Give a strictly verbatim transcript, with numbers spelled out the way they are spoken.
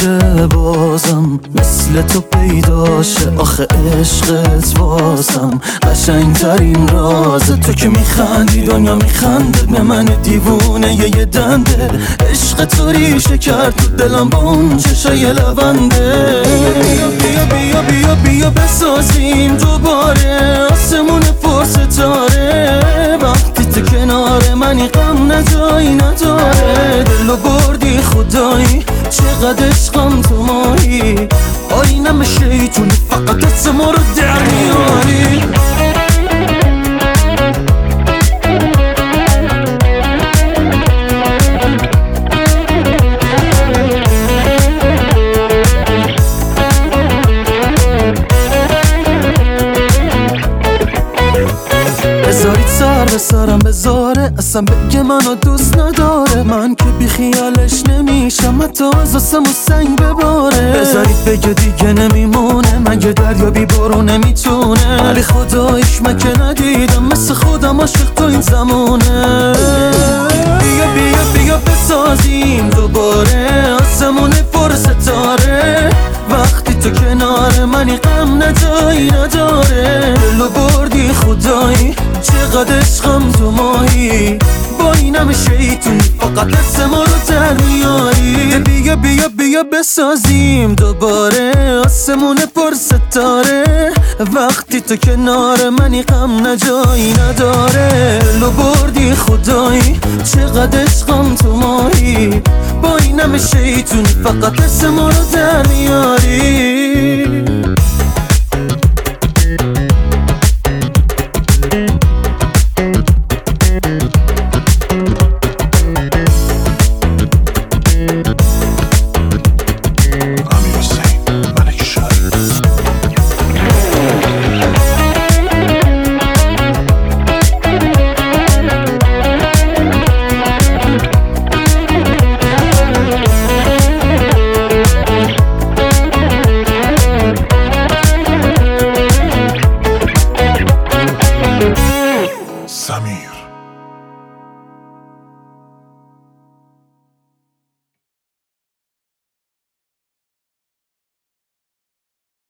نشه بازم مثل تو پیداشه. آخه عشقت واسم قشنگ ترین رازه. تو که میخندی دنیا میخنده، به من دیوونه یه, یه دنده. عشق تو ریشه کرد تو دلم با اون چشای لونده. بیا بیا بیا بیا بیا بسازیم دوباره آسمون پر ستاره. وقتی تو کنار منی غم نجایی نداره. دلو بردی خدایی چقدر عشقم تو ماهی. آینم شیطونی فقط اسم رو در میاری. بذارید سر به سرم بذاره، اصلا بگه منو دوست نداره. من که بی خیالش نمیشم حتی از آسمون سنگ بباره. بذارید بگه دیگه نمیمونه، مگه دریا بی بارو نمیتونه. ولی خدایش من که ندیدم مثل خودم عاشق تو این زمونه. بیا بیا بیا بسازیم دوباره آسمون پر ستاره. وقتی تو کنار منی غم نجایی نداره. دلو بردی خدایی چقدر عشقم تو ماهی. با اینم شیطونی فقط اسم رو در میاری. بیا بیا بیا بسازیم دوباره آسمون پر ستاره. وقتی تو کنار منی غم نجایی نداره. دلو بردی خدایی چقدر عشقم تو ماهی. با اینم شیطونی فقط اسم رو در میاری.